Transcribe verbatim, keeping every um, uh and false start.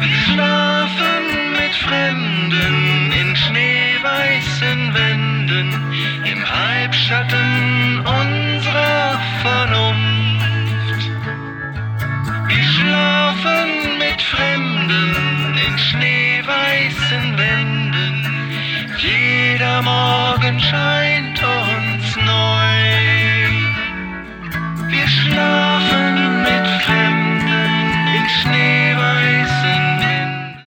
Wir schlafen mit Fremden in schneeweißen Wänden, im Halbschatten unserer Vernunft. Wir schlafen mit Fremden in schneeweißen Wänden, jeder Morgen scheint